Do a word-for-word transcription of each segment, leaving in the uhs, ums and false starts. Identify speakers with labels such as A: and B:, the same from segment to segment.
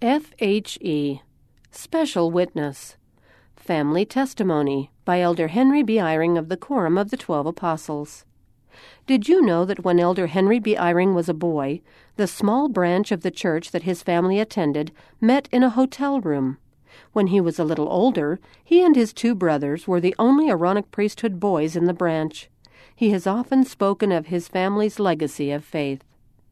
A: F H E Special Witness Family Testimony by Elder Henry B. Eyring of the Quorum of the Twelve Apostles. Did you know that when Elder Henry B. Eyring was a boy, the small branch of the church that his family attended met in a hotel room? When he was a little older, he and his two brothers were the only Aaronic priesthood boys in the branch. He has often spoken of his family's legacy of faith.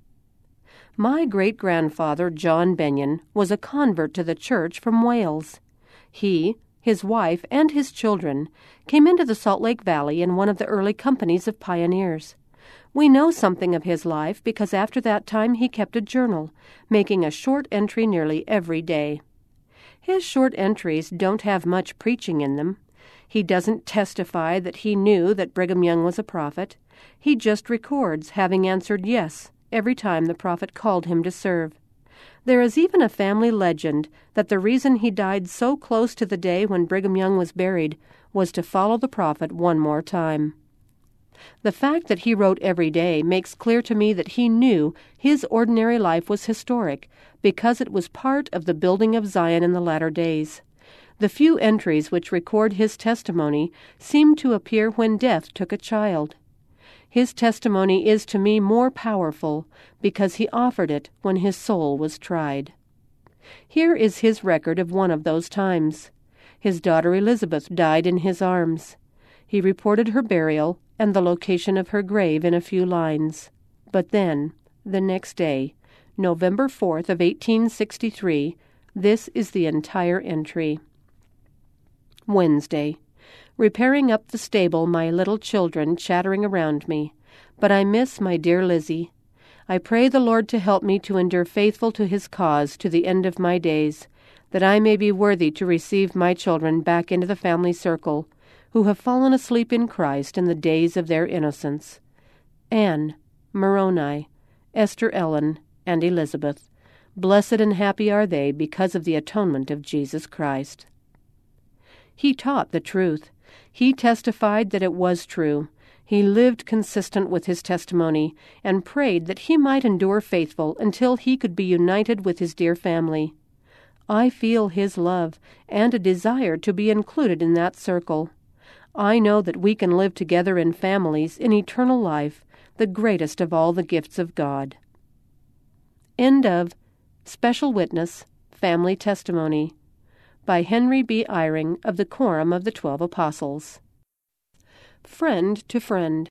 A: My great-grandfather, John Benyon, was a convert to the church from Wales. He, his wife, and his children came into the Salt Lake Valley in one of the early companies of pioneers. We know something of his life because after that time he kept a journal, making a short entry nearly every day. His short entries don't have much preaching in them. He doesn't testify that he knew that Brigham Young was a prophet. He just records having answered yes every time the prophet called him to serve. There is even a family legend that the reason he died so close to the day when Brigham Young was buried was to follow the prophet one more time. The fact that he wrote every day makes clear to me that he knew his ordinary life was historic because it was part of the building of Zion in the latter days. The few entries which record his testimony seem to appear when death took a child. His testimony is to me more powerful because he offered it when his soul was tried. Here is his record of one of those times. His daughter Elizabeth died in his arms. He reported her burial and the location of her grave in a few lines. But then, the next day, November fourth of eighteen sixty-three, this is the entire entry. Wednesday. Repairing up the stable, my little children chattering around me. But I miss my dear Lizzie. I pray the Lord to help me to endure faithful to his cause to the end of my days, that I may be worthy to receive my children back into the family circle, who have fallen asleep in Christ in the days of their innocence. Anne, Moroni, Esther Ellen, and Elizabeth, blessed and happy are they because of the atonement of Jesus Christ. He taught the truth. He testified that it was true. He lived consistent with his testimony and prayed that he might endure faithful until he could be united with his dear family. I feel his love and a desire to be included in that circle. I know that we can live together in families in eternal life, the greatest of all the gifts of God. End of Special Witness, Family Testimony by Henry B. Eyring of the Quorum of the Twelve Apostles. Friend to Friend.